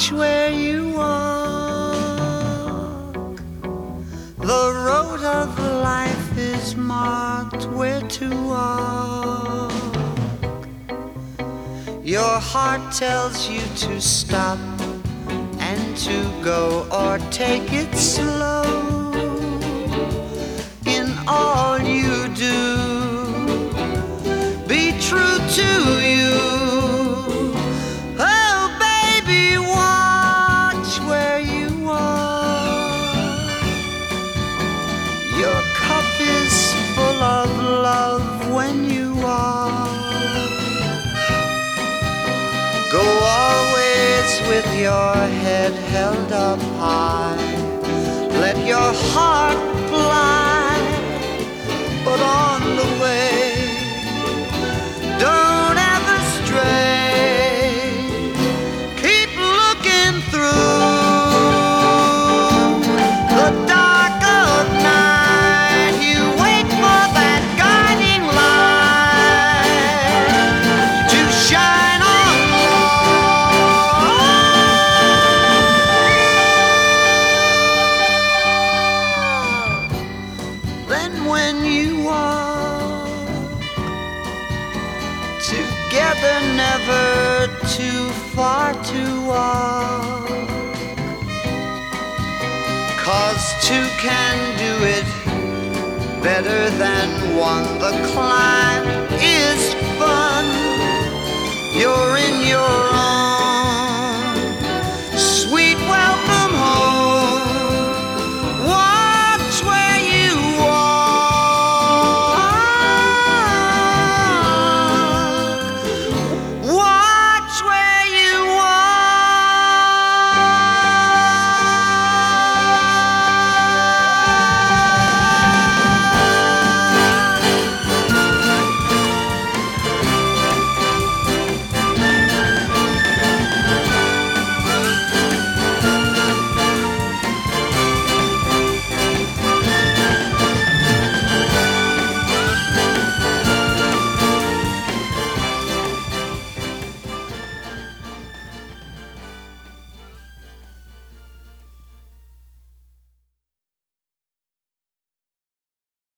watch where you walk. The road of life is marked where to walk. Your heart tells you to stop and to go or take it slow. In all you do, be true to you. Oh baby, watch where you are. Your cup is full of love when you walk. Go always with your head held up high. Let your heart fly, but on the way, don't ever stray. Keep looking through the dark of night. You wait for that guiding light to shine on love. Then when you walk together, never too far to walk, 'cause two can do it better than one. The climb is fun. You're in your